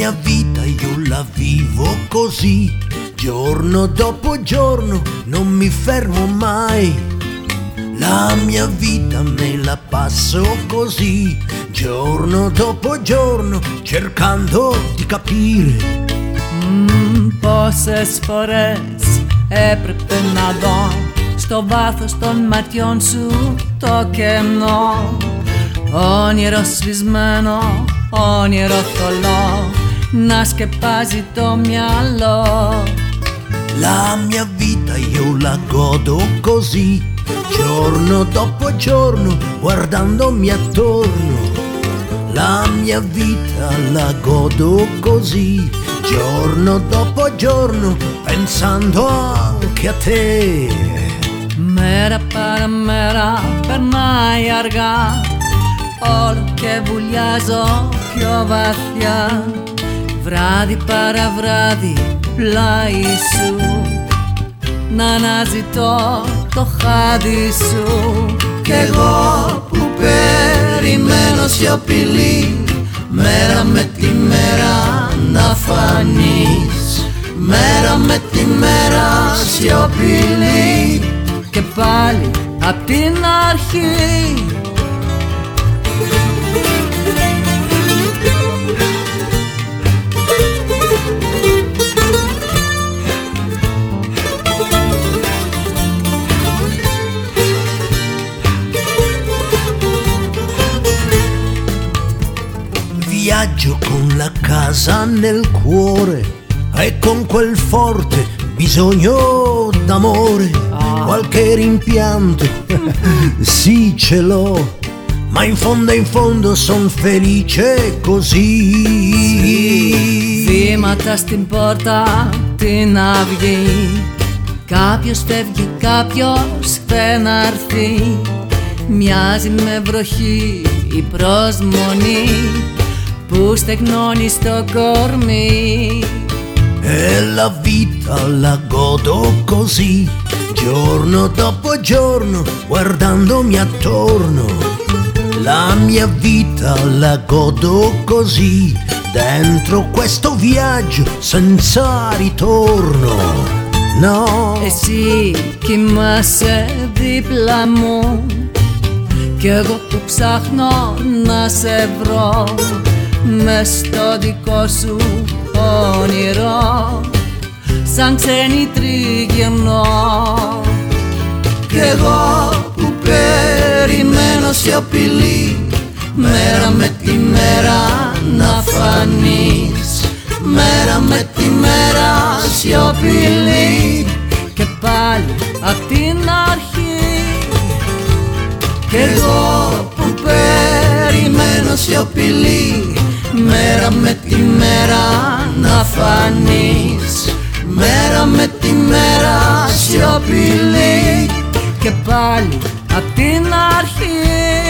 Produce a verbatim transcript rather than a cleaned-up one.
mia vita io la vivo così, giorno dopo giorno non mi fermo mai. La mia vita me la passo così, giorno dopo giorno, cercando di capire. Mm, πόσες φορές έπρεπε να δω στο βάθος των ματιών σου το κενό. Όνειρο σβησμένο, όνειρο θολό, να σκεπάζει το μυαλό. La mia vita io la godo così, giorno dopo giorno, guardandomi attorno. La mia vita la godo così, giorno dopo giorno, pensando anche a te. Μέρα παραμέρα περνάει αργά, όλο και βουλιάζω πιο βαθιά. Βράδυ παραβράδυ πλάι σου, να αναζητώ το χάδι σου. Κι εγώ που περιμένω σιωπηλή, μέρα με τη μέρα να φανείς. Μέρα με τη μέρα σιωπηλή, και πάλι απ' την αρχή. Viaggio con la casa nel cuore e con quel forte bisogno d'amore. Ah. Qualche rimpianto, sì ce l'ho, ma in fondo in fondo son felice così. Βήματα στην πόρτα την αυγή, κάποιος φεύγει, κάποιος δεν αρθεί. Μοιάζει με βροχή η προσμονή που στεγνώνει στο κορμί. E la vita la godo così, giorno dopo giorno, guardandomi attorno. La mia vita la godo così, dentro questo viaggio senza ritorno. No. Εσύ κοιμάσαι δίπλα μου κι εγώ που ψάχνω να σε βρω μες στο δικό σου όνειρο, σαν ξένη τριγυρνώ. Κι εγώ που περιμένω σιωπηλή, μέρα με τη μέρα να φανείς. Μέρα με τη μέρα σιωπηλή, και πάλι απ' την αρχή. κι εγώ που περιμένω σιωπηλή, μέρα με τη μέρα να φανείς. Μέρα με τη μέρα σιωπηλή, και πάλι απ' την αρχή.